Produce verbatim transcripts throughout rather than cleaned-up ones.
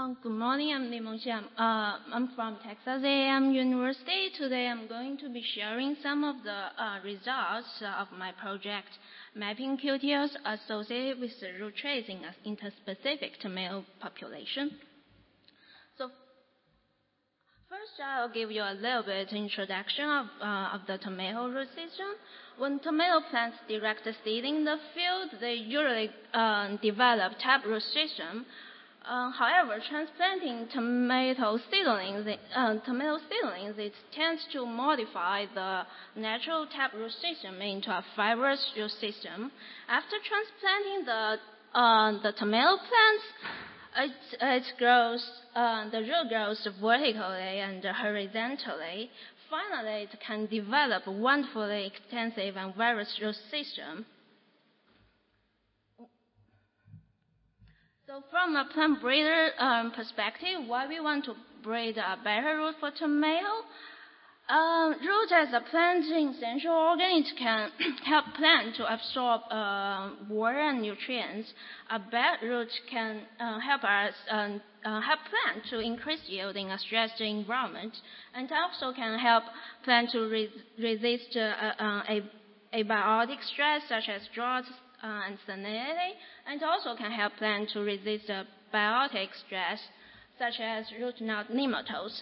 Um, good morning, I'm Li Mengxian. Uh, I'm from Texas A and M University. Today I'm going to be sharing some of the uh, results of my project, mapping Q T Ls associated with the root traits in an interspecific tomato population. So first, I'll give you a little bit introduction of, uh, of the tomato root system. When tomato plants direct seed in the field, they usually uh, develop taproot system. Uh, however, transplanting tomato seedlings, uh, tomato seedlings, it tends to modify the natural taproot system into a fibrous root system. After transplanting the uh, the tomato plants, it, it grows, uh, the root grows vertically and horizontally. Finally, it can develop a wonderfully extensive and various root system. So from a plant breeder um, perspective, why we want to breed a better root for tomato? Uh, root as a plant essential organ, it can help plant to absorb uh, water and nutrients. A bad root can uh, help us um, uh, help plant to increase yield in a stressed environment, and also can help plant to re resist uh, uh, a abiotic stress such as drought uh, and salinity, and also can help plant to resist uh, biotic stress such as root knot nematodes.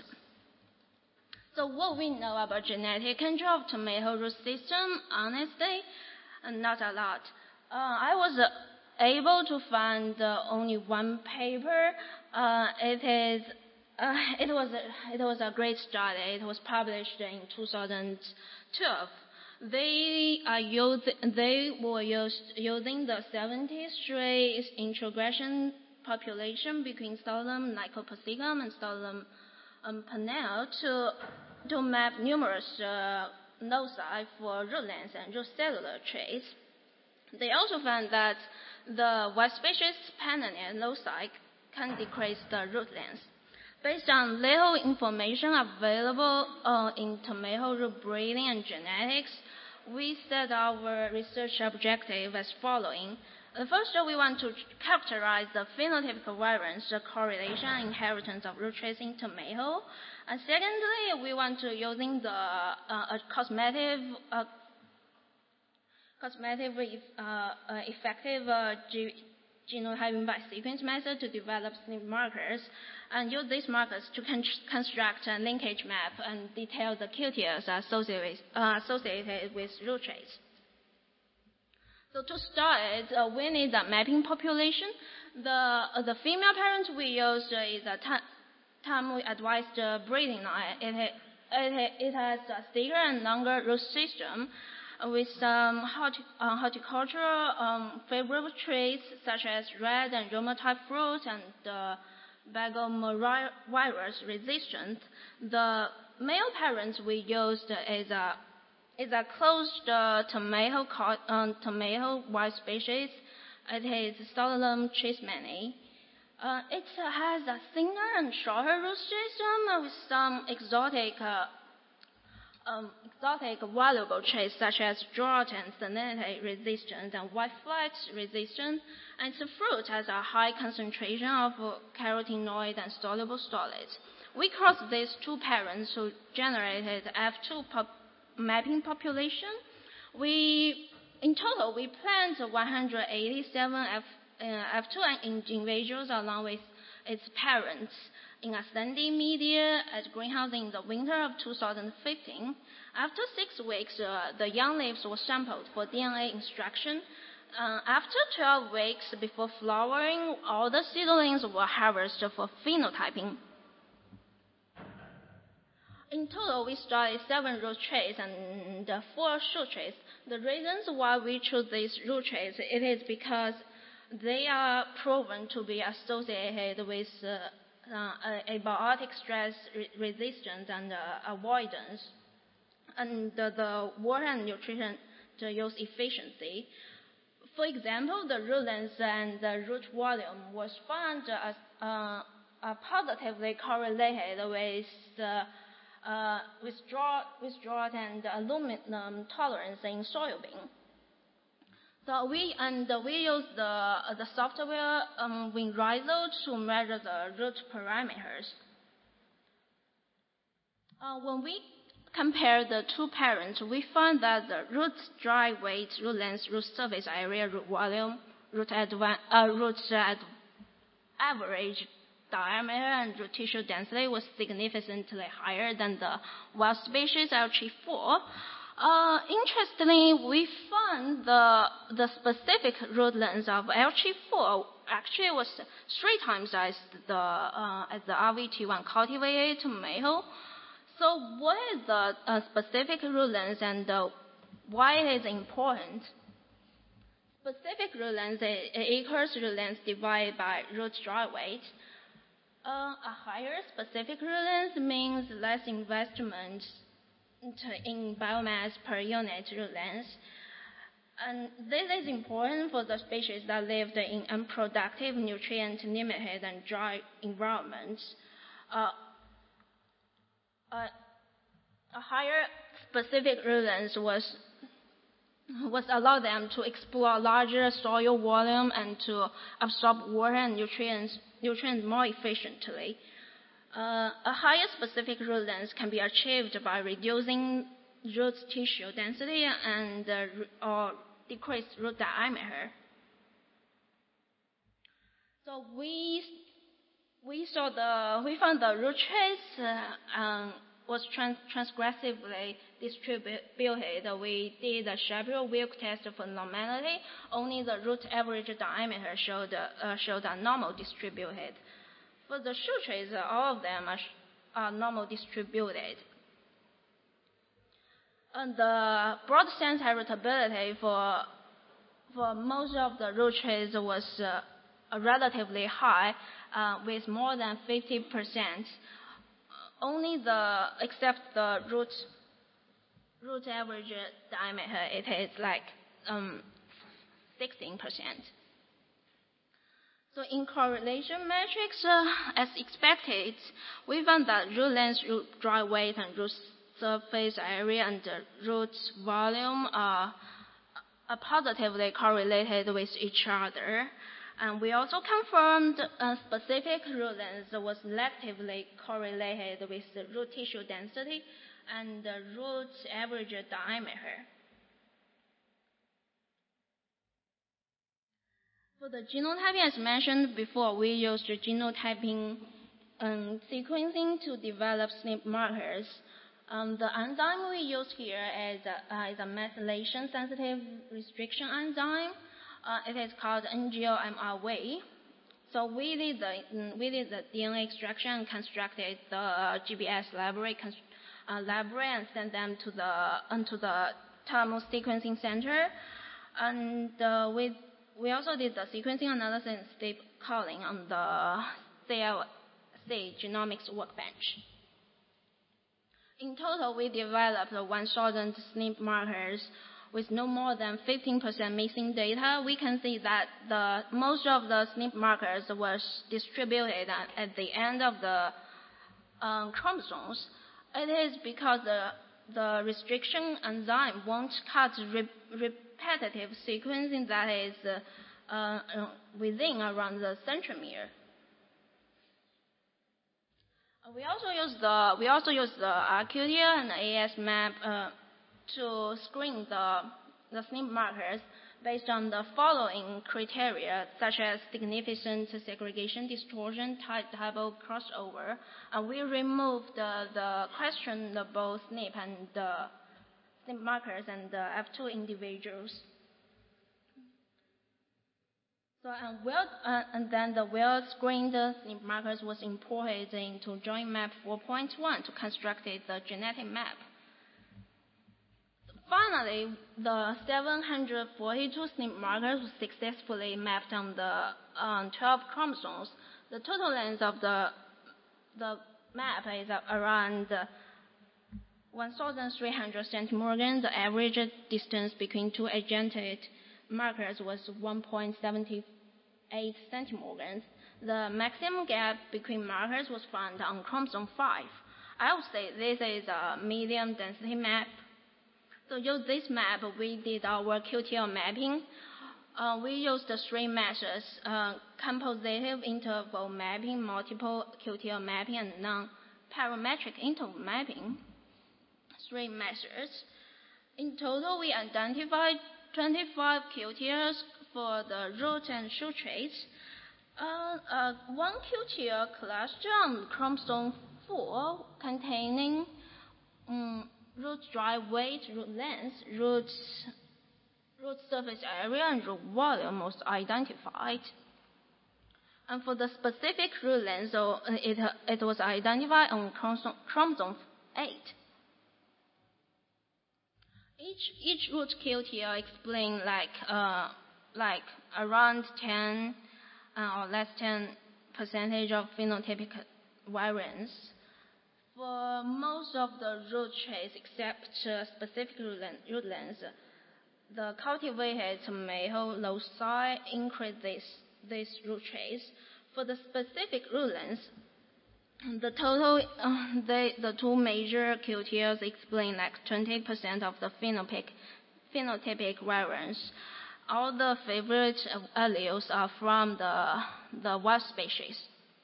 So what we know about genetic control of tomato root system, honestly, uh, not a lot. Uh, I was uh, able to find uh, only one paper. Uh, it is, uh, it was a, it was a great study. It was published in two thousand twelve. They are used, they were used using the seventy-three introgression population between Stolon lycopsychum and Stolon um, panel to to map numerous uh, loci for root length and root cellular traits. They also found that the white species Pannonia loci can decrease the root length. Based on little information available uh, in tomato root breeding and genetics, we set our research objective as following. Uh, first, we want to characterize the phenotypic variance, the correlation and inheritance of root traits in tomato. And secondly, we want to using the uh, cosmetic, uh, cosmetic uh, uh, effective uh, genotyping by sequence method to develop SNP markers, and use these markers to con construct a linkage map and detail the Q T Ls associated, uh, associated with root traits. So to start, uh, we need a mapping population. The, uh, the female parent we used uh, is a time we advised uh, breeding line. It, it, it has a thicker and longer root system with some horti uh, horticultural um, favorable traits such as red and Roma type fruit and uh, bagomavirus resistant. The male parents we used is a is a closed uh, tomato uh, tomato white species. It is Stolon trismani. Uh, it uh, has a thinner and shorter root system with some exotic uh, um, exotic valuable traits such as drought and salinity resistance and white flight resistance. And the fruit has a high concentration of uh, carotenoid and soluble stolates. We crossed these two parents who generated F two pop mapping population. We, in total, we planted one hundred eighty-seven F, uh, F two individuals along with its parents in a sandy media at greenhouse in the winter of two thousand fifteen. After six weeks, uh, the young leaves were sampled for D N A extraction. Uh, after twelve weeks before flowering, all the seedlings were harvested for phenotyping. In total, we studied seven root traits and uh, four shoot traits. The reasons why we chose these root traits, it is because they are proven to be associated with uh, uh, abiotic stress re resistance and uh, avoidance, and uh, the water and nutrient use efficiency. For example, the root length and the root volume was found as uh, uh, positively correlated with uh, Uh, with, drought, with drought and aluminum tolerance in soybean. So we and we use the uh, the software um, WinRhino to measure the root parameters. Uh, when we compare the two parents, we find that the root dry weight, root length, root surface area, root volume, root, adva- uh, root ad- average diameter, and root tissue density was significantly higher than the wild species L G four. Uh, interestingly, we found the the specific root length of L G four actually was three times as the uh, as the R V T one cultivated tomato. So, what is the uh, specific root length and uh, why it is important? Specific root length equals root length divided by root dry weight. Uh, a higher specific root length means less investment in biomass per unit root length. And this is important for the species that lived in unproductive, nutrient-limited, and dry environments. Uh, uh, a higher specific root length was was allow them to explore larger soil volume and to absorb water and nutrients nutrients more efficiently. Uh, a higher specific root length can be achieved by reducing root tissue density and uh, or decrease root diameter. So we we saw the we found the root trace uh, um, was trans- transgressively distributed. We did a Shapiro-Wilk test for normality. Only the root average diameter showed uh, showed a normal distributed. For the shoot trace, all of them are, are normal distributed. And the broad sense heritability for for most of the root trace was uh, relatively high, uh, with more than fifty percent. Only the except the root root average diameter, it is like um, sixteen percent. So in correlation metrics, uh, as expected, we found that root length, root dry weight, and root surface area and the root volume are, are positively correlated with each other. And we also confirmed a specific root length was selectively correlated with the root tissue density and the root average diameter. For the genotyping, as mentioned before, we used genotyping um, sequencing to develop S N P markers. Um, the enzyme we use here is a, uh, is a methylation-sensitive restriction enzyme. Uh, it is called N G O M R W. So we did the we did the D N A extraction and constructed the uh, G B S library uh, library and sent them to the onto the Thermo Sequencing Center, and uh, we we also did the sequencing analysis and step calling on the C L C Genomics Workbench. In total, we developed one thousand S N P markers with no more than fifteen percent missing data. We can see that the most of the S N P markers was distributed at, at the end of the um, chromosomes. It is because the, the restriction enzyme won't cut re- repetitive sequencing that is uh, uh, within around the centromere. We also use the we also use the Arcudia and A S map uh, to screen the the S N P markers based on the following criteria, such as significant segregation distortion, type double crossover, and we removed the, the questionable S N P and the S N P markers and the F two individuals. So and, well, uh, and then the well-screened S N P markers was imported into JoinMap four point one to construct the genetic map. Finally, the seven hundred forty-two S N P markers were successfully mapped on the um, twelve chromosomes. The total length of the the map is around one thousand three hundred centimorgans. The average distance between two adjacent markers was one point seven eight centimorgans. The maximum gap between markers was found on chromosome five. I would say this is a medium density map. So use this map, we did our Q T L mapping. uh, we use the three methods: uh, compositive interval mapping, multiple Q T L mapping, and non-parametric interval mapping. Three methods. In total, we identified twenty-five Q T Ls for the root and shoot traits. Uh, uh, one Q T L cluster on chromosome four containing um, root drive weight, root length, root, root surface area, and root volume was identified. And for the specific root length, so it, it was identified on chromosome, chromosome eight. Each, each root Q T L explains like, uh, like around ten uh, or less ten percentage of phenotypic variance. For most of the root traits except uh, specific root, length, root length, the cultivated tomato loci increase this, these root traits. For the specific root length, the total, uh, they, the two major Q T Ls explain like twenty percent of the phenotypic, phenotypic variance. All the favorite alleles are from the, the wild species.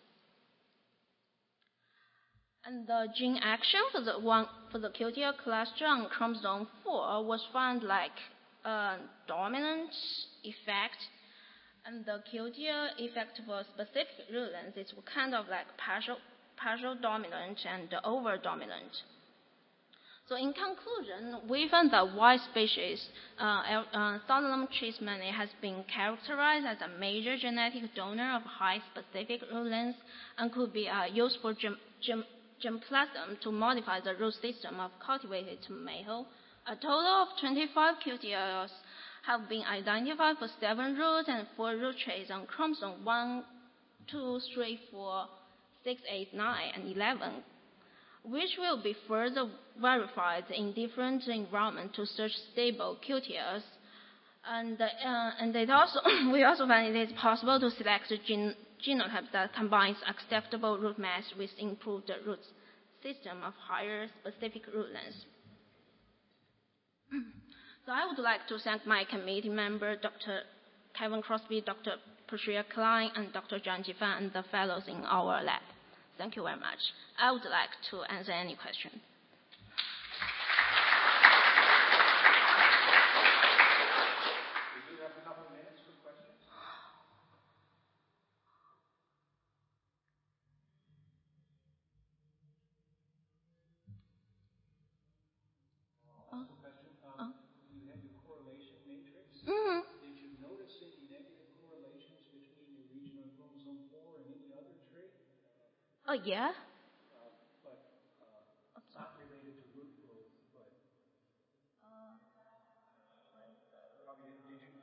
And the gene action for the one for the Q T L cluster on chromosome four was found like a dominant effect, and the Q T L effect for specific root length is kind of like partial partial dominant and over dominant. So in conclusion, we found that wild species uh, uh, Solanum trismani has been characterized as a major genetic donor of high specific root length and could be uh, used for gem, gem, germplasm to modify the root system of cultivated tomato. A total of twenty-five Q T Ls have been identified for seven roots and four root traits on chromosome one, two, three, four, six, eight, nine, and eleven, which will be further verified in different environments to search stable Q T Ls. And, uh, and it also, we also find it is possible to select a gene, genotype that combines acceptable root mass with improved root system of higher specific root length. So I would like to thank my committee member, Doctor Kevin Crosby, Doctor Patricia Klein, and Doctor Zhang Jifan, and the fellows in our lab. Thank you very much. I would like to answer any question. We do have a couple of minutes for questions. Oh. Question. Um, oh. You had your correlation matrix. Mm-hmm. Did you notice any negative correlations between your region on chromosome four and any other trait? Uh, oh, yeah. Uh, but uh, not related to root growth, but Uh, probably did, did you?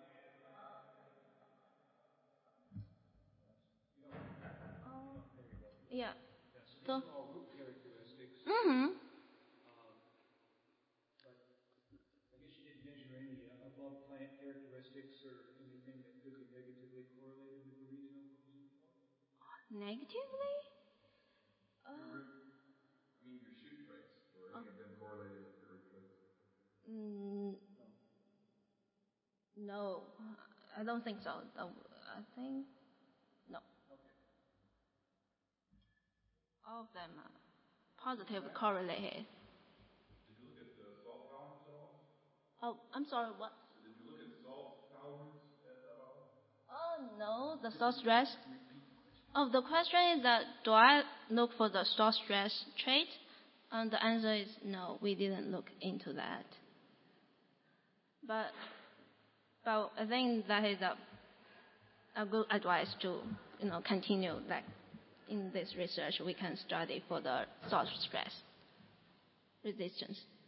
You know, uh, there you go. yeah. Yeah, so these So, are all root characteristics. mm-hmm. Um, but I guess you didn't measure any uh, above plant characteristics or anything that could be negatively correlated with the region on chromosome four? Negatively? Uh, I mean, your shoot traits, or any of them correlated with your root traits? mm, no, I don't think so. I think no. Okay. All of them are positive correlated. Did you look at the salt tolerance at all? Oh, I'm sorry, what? Did you look at salt tolerance at all? Oh, no, the salt stress. Oh, the question is that do I look for the salt stress trait? And the answer is no, we didn't look into that. But, but I think that is a, a good advice to, you know, continue like in this research we can study for the salt stress resistance.